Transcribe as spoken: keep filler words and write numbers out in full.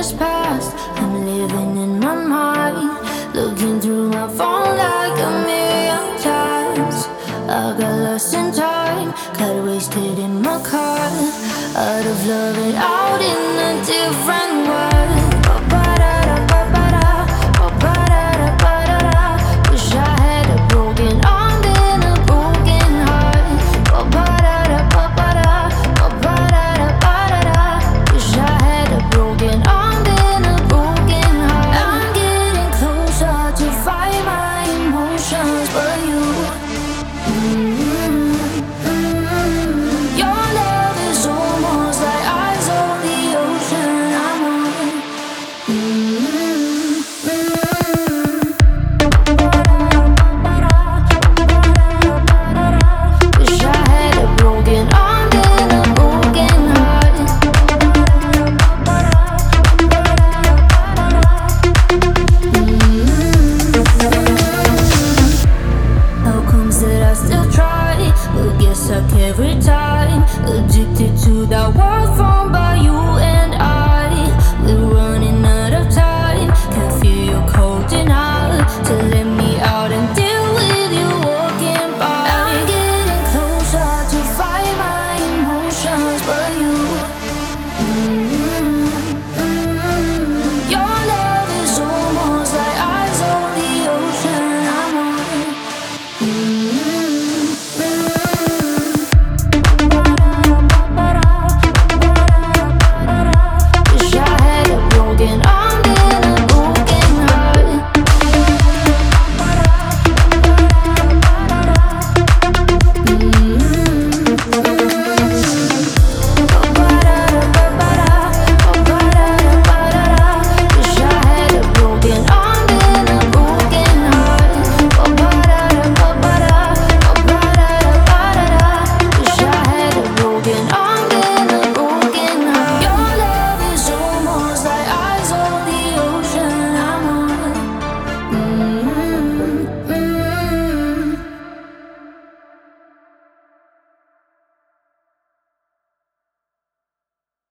just passed. I'm living in my mind, looking through my phone like a million times. I got lost in time, got wasted in my car, out of love and out in a different world.